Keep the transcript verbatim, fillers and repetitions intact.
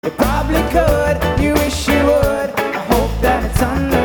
You probably could, you wish you would. I hope that it's understood.